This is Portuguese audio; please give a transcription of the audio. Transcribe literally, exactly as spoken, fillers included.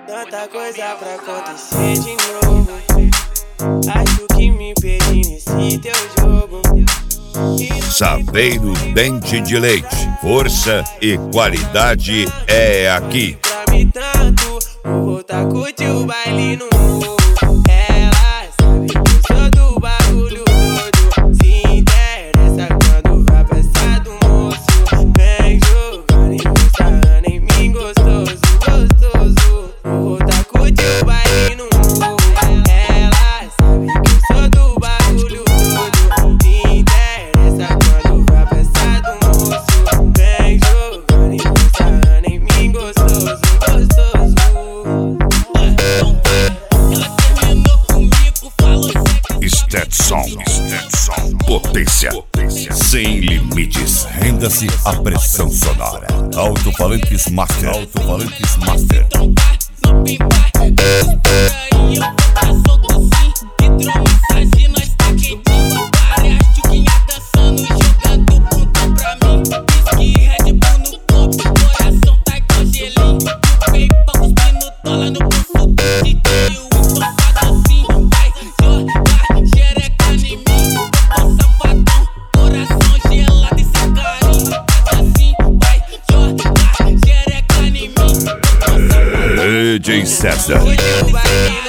Tanta coisa pra acontecer de novo. Acho que me perdi nesse teu jogo. Saveiro Dente de Leite, força e qualidade é aqui. Pra mim tanto, vou voltar a curtir o baile no morro. Ela sabe que eu sou do bagulho todo. Se interessa quando vai passar do moço. Vem jogar e gostar em mim gostoso, gostoso. Vou voltar a curtir o baile no morro. Ela sabe que eu sou do bagulho todo. Se interessa quando vai passar do moço. Vem jogar e gostar em mim gostoso, gostoso. Stetson, Stetson, potência, potência sem limites. Renda-se à pressão sonora. Alto-falantes Master, Alto-falantes Master. D J César.